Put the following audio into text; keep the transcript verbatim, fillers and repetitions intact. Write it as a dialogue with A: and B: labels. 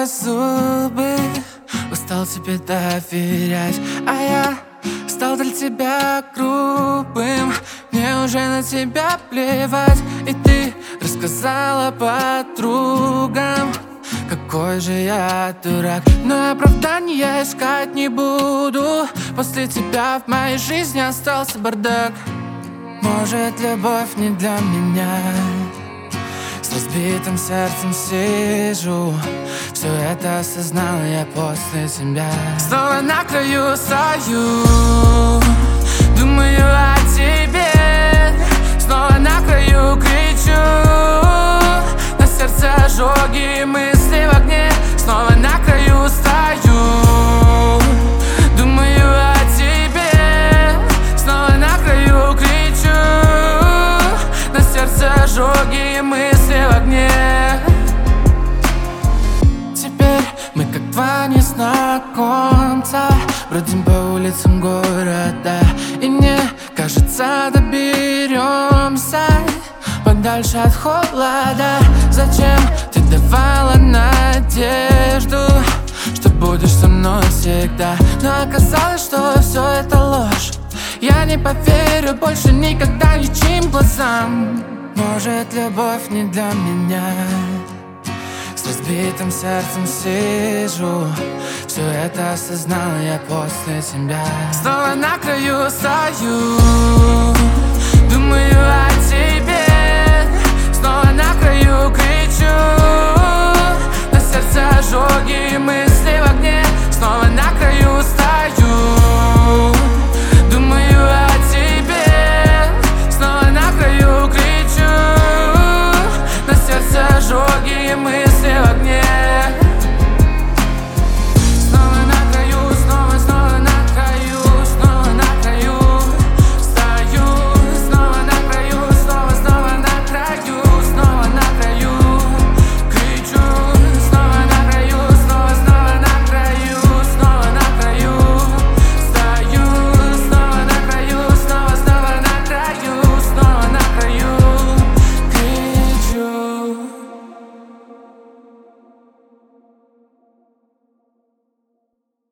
A: зубы, устал тебе доверять, а я стал для тебя грубым. Мне уже на тебя плевать, и ты рассказала подругам, какой же я дурак. Но оправдания искать не буду, после тебя в моей жизни остался бардак. Может, любовь не для меня, с разбитым сердцем сижу, все это осознал я после тебя. Снова на краю стою, думаю о тебе, снова на краю кричу, на сердце ожоги, мысли в огне. Снова на краю стою, думаю о тебе, снова на краю кричу, на сердце ожоги, мысли в огне. Теперь мы как два незнакомца бродим по улицам города, и мне кажется, доберемся подальше от холода. Зачем ты давала надежду, что будешь со мной всегда? Но оказалось, что все это ложь. Я не поверю больше никогда ничьим глазам. Может, любовь не для меня, с разбитым сердцем сижу, все это осознал я после тебя. Снова на краю стою, думаю о тебе, снова на краю кричу, на сердце ожоги, мы